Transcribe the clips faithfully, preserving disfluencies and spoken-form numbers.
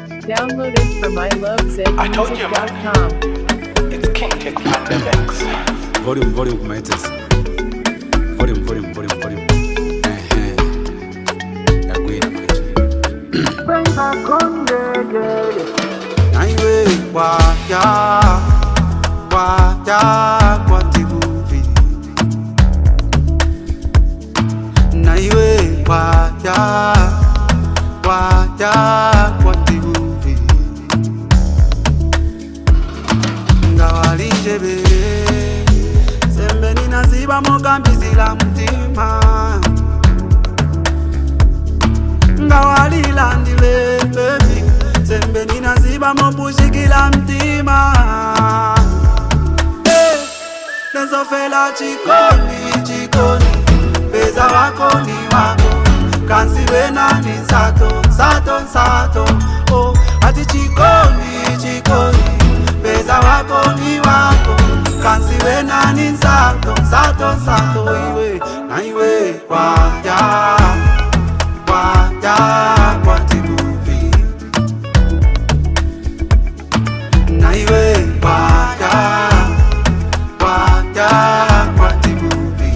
Downloaded from I love zed I told music you, dot man. com. It's King Kid on the mix. Volume, volume, kumaitses. Volume, volume, volume, volume. Ehe. Yakwina manje. Naiwe waya, waya kwa tibuvi. Naiwe waya, waya kwa tibuvi. Ngawalinje bere sembe ninaziba mokambizila mtima ngawalilandile baby sembe ninaziba mobushikila mtima hey, nezofela chikoni chikoni beza wako ni wako kansiwe nani sato sato sato oh, ati chikoni chikoni beza wako ni wako kansiwe nani sato sato sato iwe na iwe waya waya kwa tibuvi na iwe waya waya kwa tibuvi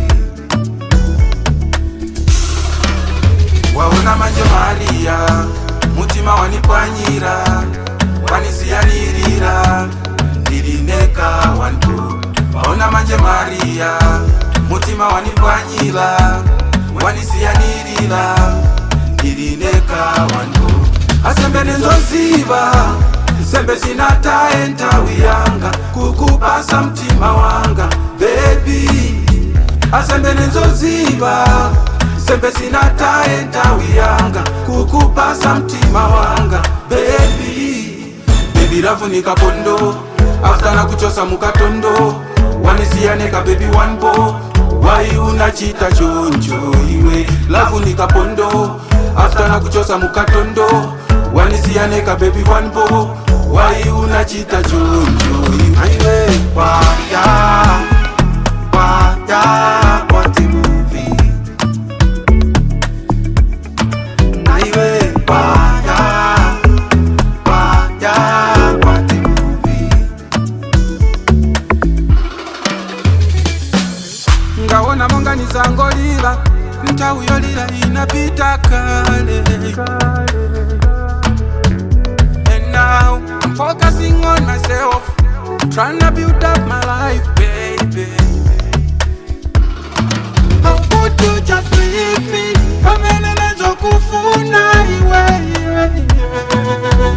waona manje Maria mutima wanipwanyira wanisiyanirira ndirineka wantu waona manje Maria mutima wanipwanyira wanisiyanirira ndirineka wantu asembe nenzoziva sembe sinataenda wiyanga kukupasa mtima wanga baby asembe nenzoziva sembe sinataenda wiyanga kukupasa mtima wanga baby baby rafunika pondo after na kuchosa mukatondo wanisiyaneka baby one bo wai unachita choncho iwe lafunika pondo after na kuchosa mukatondo wanisiyaneka baby one bo wai unachita choncho iwe waya waya kwa tibuvi na iwe waya waya kwa tibuvi ngaona monga nizangolila ntawuyolila inapita kale. And now I'm focusing on myself, trying to build up my life, baby. How could you just leave me? Pamene nezo kufuna iwe, iwe, iwe.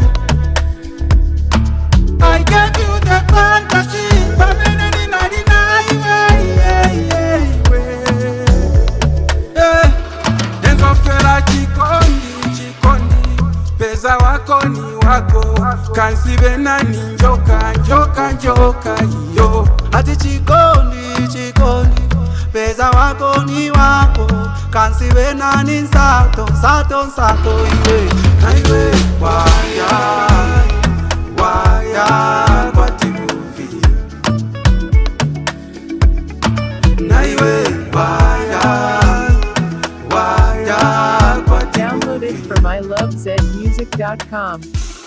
I gave you the fantasy, pamene nina nina iwe, iwe, iwe. Eh, nenzofela chikondi, chikondi, pesa wako ni wako, kansibe nani njoka, njoka, njoka, yo. Ati chikondi, chikondi, pesa wako ni wako, kansibe nani sato, sato, sato, iwe, na iwe, waya, waya, kwa tibuvi, na iwe, waya, waya, kwa tibuvi. Downloaded from I love zed music dot com.